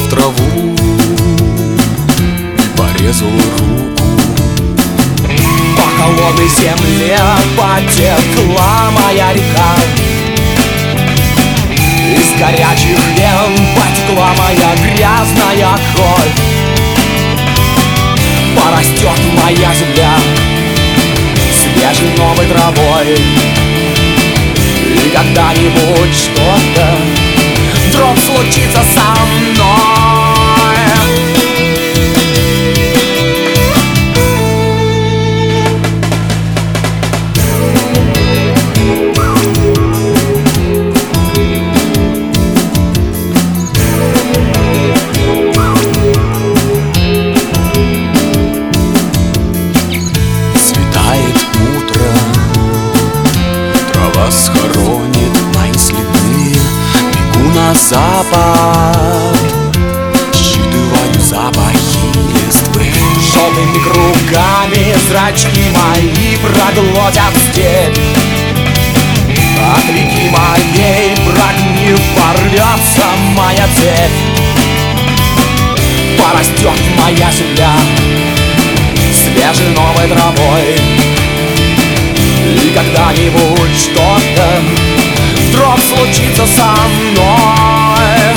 в траву и порезал руку. По холодной земле потекла моя река, из горячих вен потекла моя грязная кровь. Порастет моя земля свежей новой травой, и когда-нибудь что-то вдруг случится со мной. Схоронит мои следы, бегу на запад, считываю запахи листвы. Желтыми кругами зрачки мои проглотят степь, от реки моей брак не порвется моя цепь. Порастет моя земля свежей новой травой, и когда-нибудь что-то вдруг случится со мной.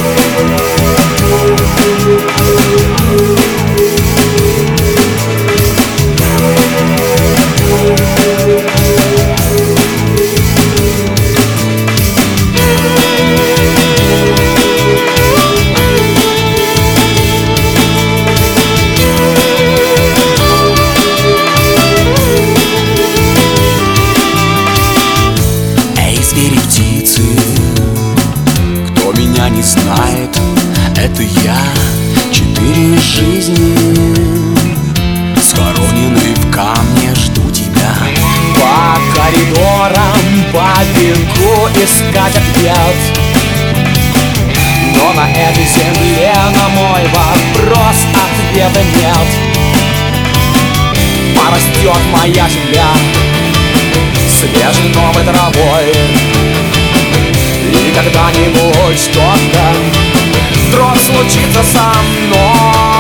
Птицы, кто меня не знает, это я. 4 жизни, схороненные в камне, жду тебя. По коридорам, по пинку искать ответ, но на этой земле на мой вопрос ответа нет. Порастет моя земля свежей новой травой, и когда-нибудь что-то вдруг случится со мной.